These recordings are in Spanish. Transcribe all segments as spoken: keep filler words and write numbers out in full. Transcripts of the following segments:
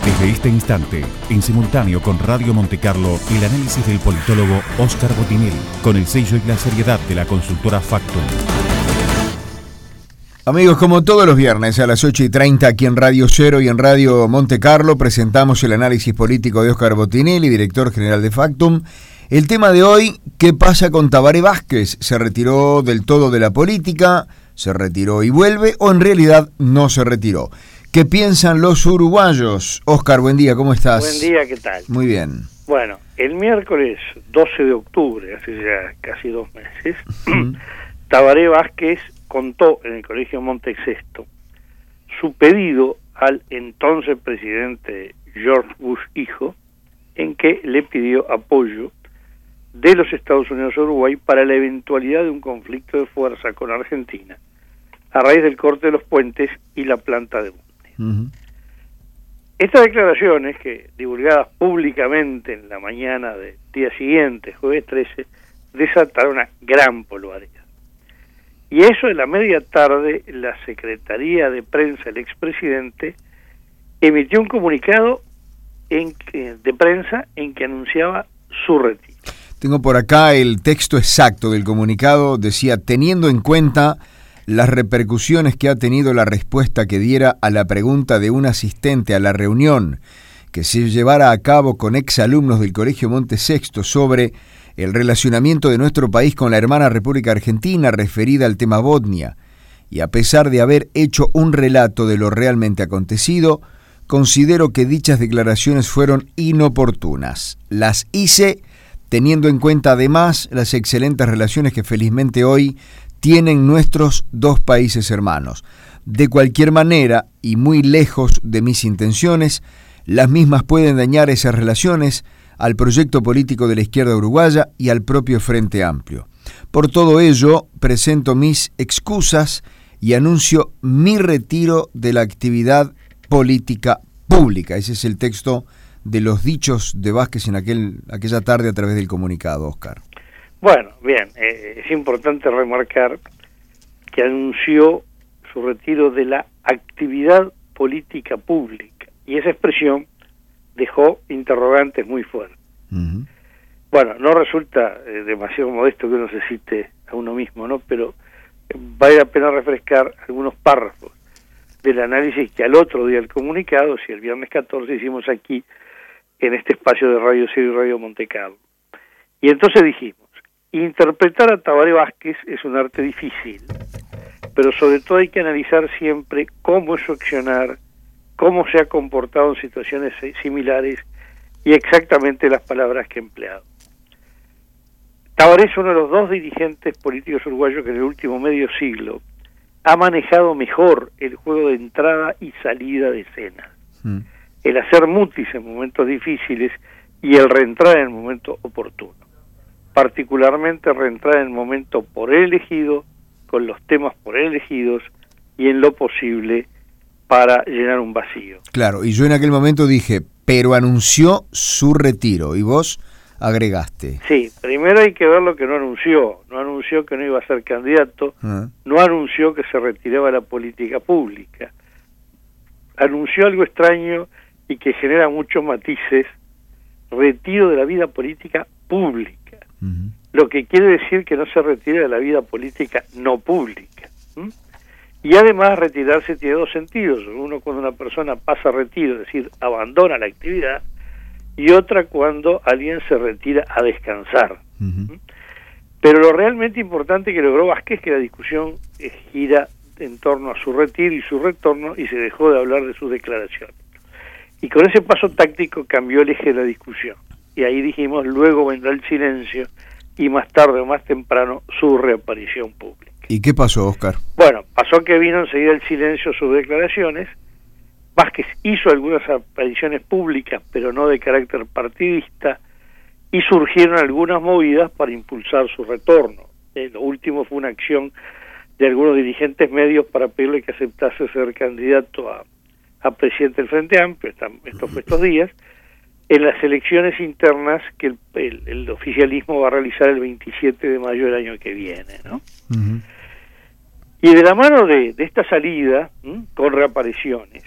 Desde este instante, en simultáneo con Radio Montecarlo, el análisis del politólogo Óscar Botinelli, con el sello y la seriedad de la consultora Factum. Amigos, como todos los viernes a las ocho y treinta aquí en Radio Cero y en Radio Montecarlo, presentamos el análisis político de Óscar Botinelli, director general de Factum. El tema de hoy, ¿qué pasa con Tabaré Vázquez? ¿Se retiró del todo de la política? ¿Se retiró y vuelve? ¿O en realidad no se retiró? ¿Qué piensan los uruguayos? Óscar, buen día, ¿cómo estás? Buen día, ¿qué tal? Muy bien. Bueno, el miércoles doce de octubre, hace ya casi dos meses, uh-huh. Tabaré Vázquez contó en el Colegio Montesexto su pedido al entonces presidente George Bush hijo, en que le pidió apoyo de los Estados Unidos a Uruguay para la eventualidad de un conflicto de fuerza con Argentina, a raíz del corte de los puentes y la planta de Bunde. Uh-huh. Estas declaraciones, que divulgadas públicamente en la mañana del día siguiente, jueves trece, desataron una gran polvareda. Y eso en la media tarde, la Secretaría de Prensa del expresidente emitió un comunicado en que, de prensa en que anunciaba su retiro. Tengo por acá el texto exacto del comunicado, decía, teniendo en cuenta las repercusiones que ha tenido la respuesta que diera a la pregunta de un asistente a la reunión que se llevara a cabo con exalumnos del Colegio Montesexto sobre el relacionamiento de nuestro país con la hermana República Argentina referida al tema Botnia, y a pesar de haber hecho un relato de lo realmente acontecido, considero que dichas declaraciones fueron inoportunas. Las hice teniendo en cuenta además las excelentes relaciones que felizmente hoy tienen nuestros dos países hermanos. De cualquier manera, y muy lejos de mis intenciones, las mismas pueden dañar esas relaciones al proyecto político de la izquierda uruguaya y al propio Frente Amplio. Por todo ello, presento mis excusas y anuncio mi retiro de la actividad política pública. Ese es el texto de los dichos de Vázquez en aquel, aquella tarde a través del comunicado, Óscar. Bueno, bien, eh, es importante remarcar que anunció su retiro de la actividad política pública, y esa expresión dejó interrogantes muy fuertes. Uh-huh. Bueno, no resulta eh, demasiado modesto que uno se cite a uno mismo, ¿no? Pero eh, vale la pena refrescar algunos párrafos del análisis que al otro día del comunicado, si el viernes catorce, hicimos aquí en este espacio de Radio Cero y Radio Montecarlo. Y entonces dijimos, interpretar a Tabaré Vázquez es un arte difícil, pero sobre todo hay que analizar siempre cómo es su accionar, cómo se ha comportado en situaciones similares y exactamente las palabras que ha empleado. Tabaré es uno de los dos dirigentes políticos uruguayos que en el último medio siglo ha manejado mejor el juego de entrada y salida de escena, mm. el hacer mutis en momentos difíciles y el reentrar en el momento oportuno, particularmente reentrar en el momento por él elegido, con los temas por él elegidos y en lo posible para llenar un vacío. Claro, y yo en aquel momento dije, pero anunció su retiro, y vos agregaste. Sí, primero hay que ver lo que no anunció. No anunció que no iba a ser candidato, uh-huh. no anunció que se retiraba de la política pública. Anunció algo extraño y que genera muchos matices, retiro de la vida política pública, uh-huh. lo que quiere decir que no se retira de la vida política no pública. ¿Mm? Y además retirarse tiene dos sentidos. Uno cuando una persona pasa a retiro, es decir, abandona la actividad, y otra cuando alguien se retira a descansar. Uh-huh. Pero lo realmente importante que logró Vázquez es que la discusión gira en torno a su retiro y su retorno, y se dejó de hablar de sus declaraciones. Y con ese paso táctico cambió el eje de la discusión. Y ahí dijimos, luego vendrá el silencio, y más tarde o más temprano su reaparición pública. ¿Y qué pasó, Óscar? Bueno, pasó que vino enseguida el silencio sus declaraciones. Vázquez hizo algunas apariciones públicas, pero no de carácter partidista, y surgieron algunas movidas para impulsar su retorno. Eh, lo último fue una acción de algunos dirigentes medios para pedirle que aceptase ser candidato a, a presidente del Frente Amplio, esta, esto fue estos días, en las elecciones internas que el, el, el oficialismo va a realizar el veintisiete de mayo del año que viene, ¿no? Uh-huh. Y de la mano de, de esta salida, ¿m? con reapariciones,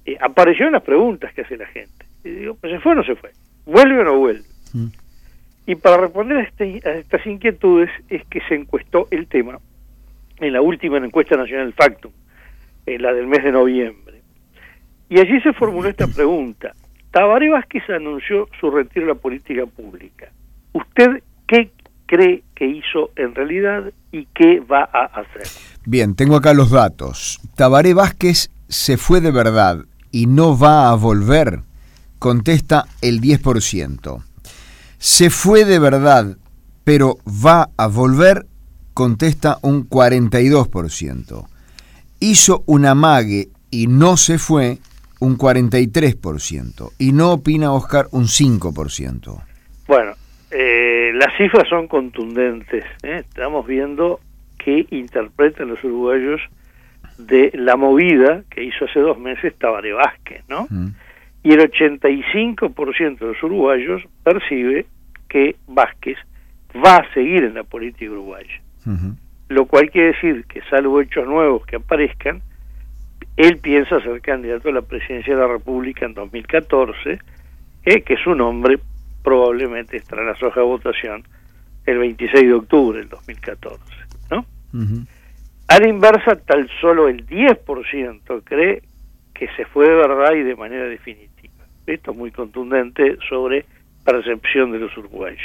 eh, apareció en las preguntas que hace la gente. Y digo, pues ¿se fue o no se fue? ¿Vuelve o no vuelve? Mm. Y para responder a, este, a estas inquietudes es que se encuestó el tema en la última encuesta nacional Factum, en la del mes de noviembre. Y allí se formuló esta pregunta. Tabaré Vázquez anunció su retiro de la política pública. ¿Usted qué cree que hizo en realidad y qué va a hacer? Bien, tengo acá los datos. Tabaré Vázquez se fue de verdad y no va a volver, contesta el diez por ciento. Se fue de verdad, pero va a volver, contesta un cuarenta y dos por ciento. Hizo un amague y no se fue, un cuarenta y tres por ciento. Y no opina Oscar, un cinco por ciento. Bueno, eh, las cifras son contundentes, ¿eh? Estamos viendo qué interpretan los uruguayos de la movida que hizo hace dos meses Tabaré Vázquez, ¿no? Mm. Y el ochenta y cinco por ciento de los uruguayos percibe que Vázquez va a seguir en la política uruguaya. Uh-huh. Lo cual quiere decir que, salvo hechos nuevos que aparezcan, él piensa ser candidato a la presidencia de la República en dos mil catorce, eh, que su nombre probablemente estará en las hojas de votación el veintiséis de octubre del dos mil catorce, ¿no? Uh-huh. A la inversa, tan solo el diez por ciento cree que se fue de verdad y de manera definitiva. Esto es muy contundente sobre percepción de los uruguayos.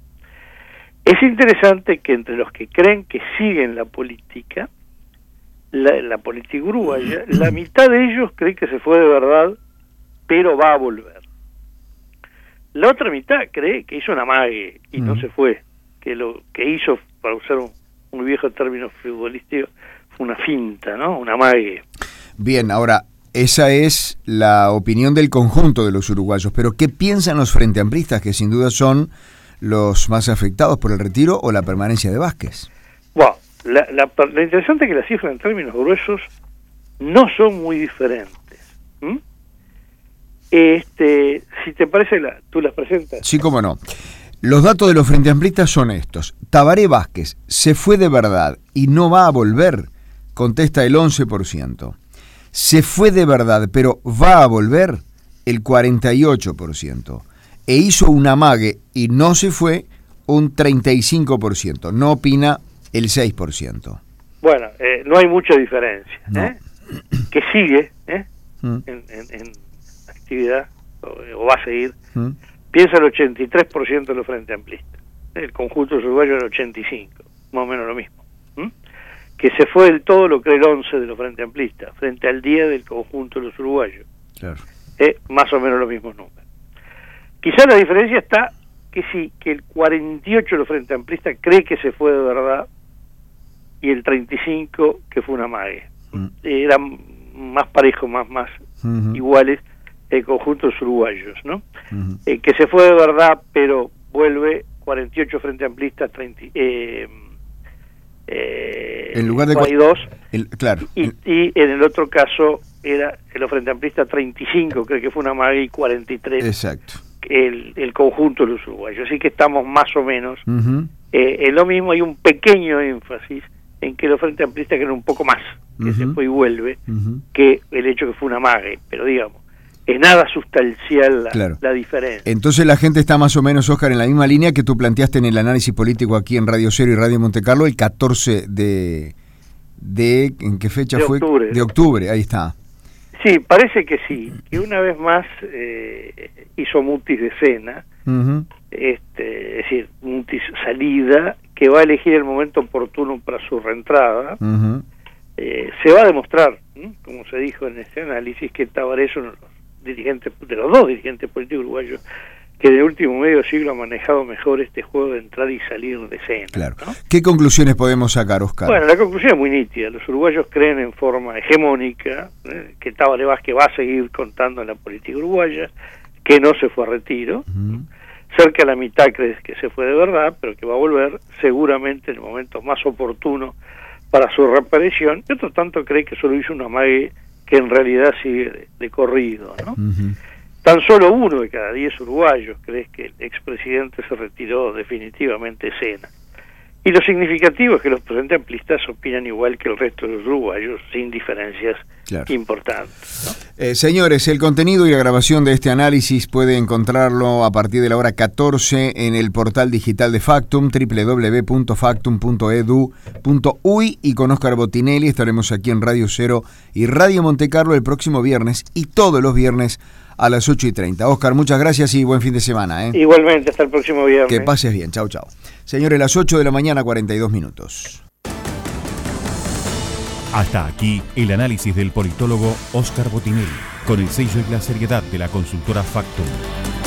Es interesante que entre los que creen que siguen la política, la, la política uruguaya, la mitad de ellos cree que se fue de verdad, pero va a volver. La otra mitad cree que hizo una amague y no se fue, que lo que hizo, para usar un, un viejo término futbolístico, fue una finta, ¿no? Una amague. Bien, ahora, esa es la opinión del conjunto de los uruguayos, pero ¿qué piensan los frenteampristas, que sin duda son los más afectados por el retiro o la permanencia de Vázquez? Bueno, la, la, lo interesante es que las cifras en términos gruesos no son muy diferentes. ¿Mm? Este, si te parece, la, ¿tú las presentas? Sí, cómo no. Los datos de los frenteampristas son estos. Tabaré Vázquez se fue de verdad y no va a volver, contesta el once por ciento. Se fue de verdad, pero va a volver, el cuarenta y ocho por ciento. E hizo un amague y no se fue, un treinta y cinco por ciento. No opina el seis por ciento. Bueno, eh, no hay mucha diferencia. No. ¿eh? Que sigue ¿eh? mm. en, en, en actividad, o, o va a seguir, mm. piensa el ochenta y tres por ciento de los frenteamplistas. El conjunto uruguayo el ochenta y cinco por ciento, más o menos lo mismo. ¿Mm? Que se fue del todo lo cree el once de los frenteamplistas, frente al diez del conjunto de los uruguayos. Claro. Eh, más o menos los mismos números. Quizá la diferencia está que sí, que el cuarenta y ocho de los frenteamplistas cree que se fue de verdad y el treinta y cinco que fue una amague. Mm. Eran más parejos, más más uh-huh. iguales el conjunto de los uruguayos, ¿no? Uh-huh. Eh, que se fue de verdad, pero vuelve cuarenta y ocho frenteamplistas, treinta, eh, eh, en lugar de cuarenta y dos, el, claro. Y, y en el otro caso era el los frenteamplistas treinta y cinco, creo que fue una amague, y cuarenta y tres. Exacto. El, el conjunto de los uruguayos, así que estamos más o menos uh-huh. eh, en lo mismo. Hay un pequeño énfasis en que los frenteamplistas creen un poco más que uh-huh. se fue y vuelve uh-huh. que el hecho que fue una amague, pero digamos, es nada sustancial la, claro. la diferencia. Entonces la gente está más o menos, Oscar, en la misma línea que tú planteaste en el análisis político aquí en Radio Cero y Radio Monte Carlo el catorce de, de ¿en qué fecha de fue? Octubre. De octubre, ahí está. Sí, parece que sí, que una vez más eh, hizo mutis de escena, uh-huh. este, es decir, mutis salida, que va a elegir el momento oportuno para su reentrada. Uh-huh. Eh, se va a demostrar, ¿eh? como se dijo en este análisis, que Tabaré es uno de los dirigentes, de los dos dirigentes políticos uruguayos, que en el último medio siglo ha manejado mejor este juego de entrar y salir de escena. Claro. ¿no? ¿Qué conclusiones podemos sacar, Oscar? Bueno, la conclusión es muy nítida. Los uruguayos creen en forma hegemónica ¿eh? que Tabaré Vázquez va a seguir contando en la política uruguaya, que no se fue a retiro. Uh-huh. Cerca de la mitad cree que se fue de verdad, pero que va a volver seguramente en el momento más oportuno para su reaparición. Y otro tanto cree que solo hizo una amague que en realidad sigue de, de corrido, ¿no? Uh-huh. Tan solo uno de cada diez uruguayos cree que el expresidente se retiró definitivamente de escena. Y lo significativo es que los presentes amplistas opinan igual que el resto de los uruguayos, sin diferencias claro. importantes, ¿no? Eh, señores, el contenido y la grabación de este análisis puede encontrarlo a partir de la hora catorce en el portal digital de Factum, doble u doble u doble u punto factum punto e d u punto u y, y con Oscar Botinelli estaremos aquí en Radio Cero y Radio Montecarlo el próximo viernes y todos los viernes a las ocho y treinta. Oscar, muchas gracias y buen fin de semana. ¿eh? Igualmente, hasta el próximo viernes. Que pases bien, chau, chau. Señores, las ocho de la mañana, cuarenta y dos minutos. Hasta aquí el análisis del politólogo Oscar Botinelli, con el sello y la seriedad de la consultora Factum.